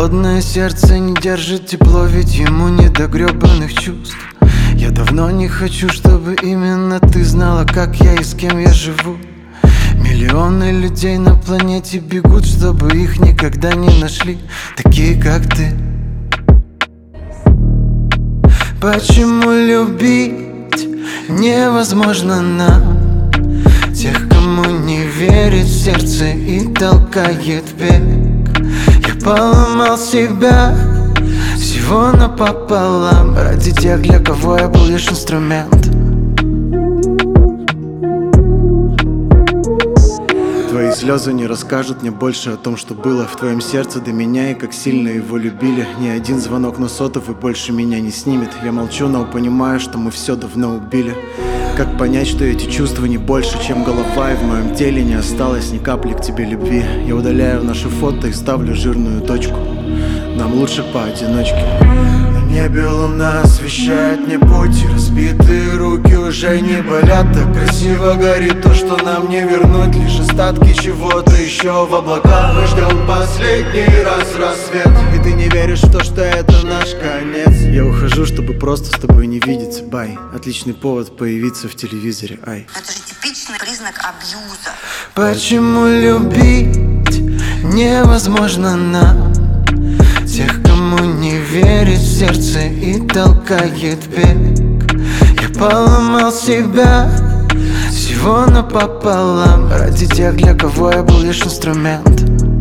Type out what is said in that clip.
Холодное сердце не держит тепло, ведь ему не до гребаных чувств. Я давно не хочу, чтобы именно ты знала, как я и с кем я живу. Миллионы людей на планете бегут, чтобы их никогда не нашли такие, как ты. Почему любить невозможно нам? Тех, кому не верит в сердце и толкает бег. Я поломал себя всего напополам ради тех, для кого я был лишь инструмент. Твои слезы не расскажут мне больше о том, что было в твоем сердце до меня и как сильно его любили. Ни один звонок на сотовый больше меня не снимет. Я молчу, но понимаю, что мы все давно убили. Как понять, что эти чувства не больше, чем голова, и в моем теле не осталось ни капли к тебе любви? Я удаляю наши фото и ставлю жирную точку. Нам лучше поодиночке. На небе луна освещает мне путь, разбитые руки уже не болят. Так красиво горит то, что нам не вернуть, лишь остатки чего-то еще в облаках. Мы ждем последний раз рассвет, и ты не веришь в то, что это наш конец. Я ухожу, чтобы просто с тобой не видеться, бай. Отличный повод появиться в телевизоре, ай. Это же типичный признак абьюза. Почему любить невозможно нам? Тех, кому не верит в сердце и толкает бег. Я поломал себя всего напополам ради тех, для кого я был лишь инструмент.